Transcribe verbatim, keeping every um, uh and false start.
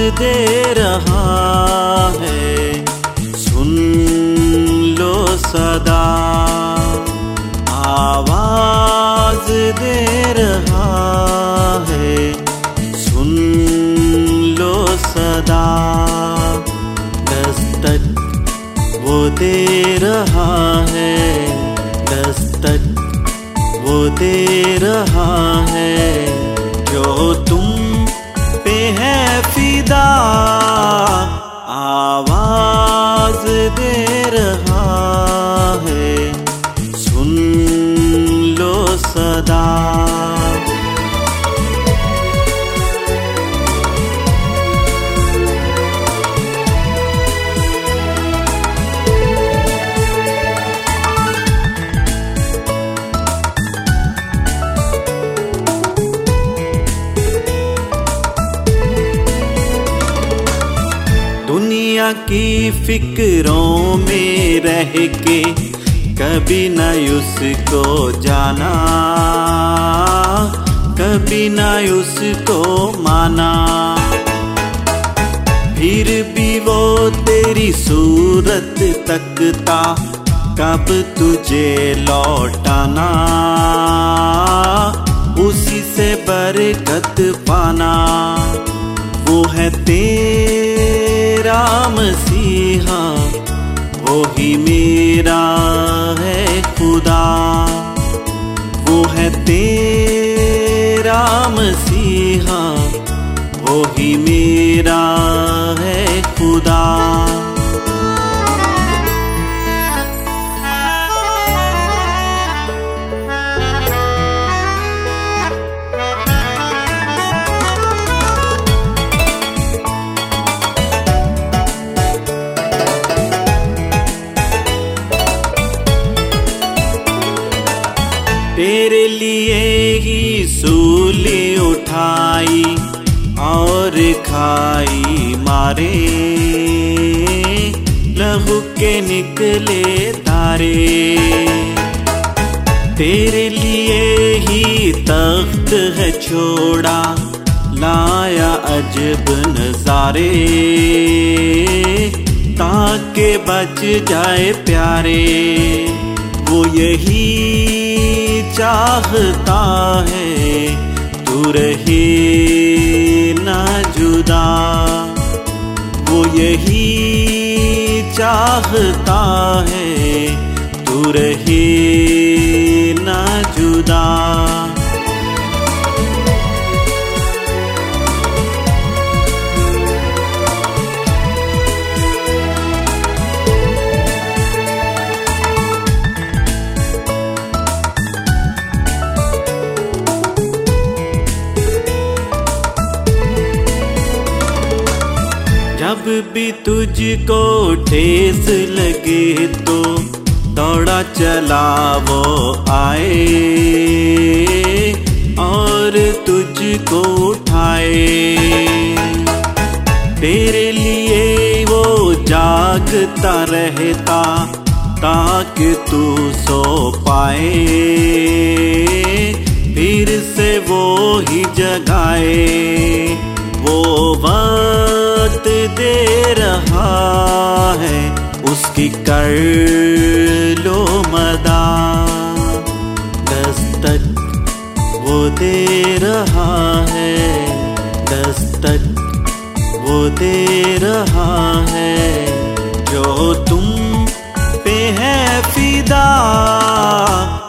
दे रहा है, सुन लो सदा। आवाज दे रहा है, सुन लो सदा। दस्तक वो दे रहा है, दस्तक वो दे रहा है, जो तुम पे है फिदा। आवाज दे रहा है, सुन लो सदा। दुनिया की फिक्रों में रह के कभी न उसको जाना, कभी न उसको माना। फिर भी वो तेरी सूरत तकता, कब तुझे लौटाना, उसी से बरकत पाना। वो है तेरा मसीहा, वो ही मेरा है खुदा। वो है तेरा मसीहा, वो ही मेरा है खुदा। तेरे लिए ही सूली उठाई और खाई मारे, लहू के निकले धारे। तेरे लिए ही तख्त है छोड़ा, लाया अजब नजारे, ताकि बच जाए प्यारे। वो यही चाहता है, तू रहे ना जुदा। वो यही चाहता है, तू रहे ना जुदा। जब भी तुझको ठेस लगे तो दौड़ा चला वो आए, और तुझको उठाए। तेरे लिए वो जागता रहता, ताकि तू सो पाए। फिर से वो ही जगाए, वो वक्त दे रहा है, उसकी कर लो मदा। दस्तक वो दे रहा है, दस्तक वो दे रहा है, जो तुम पे है फिदा।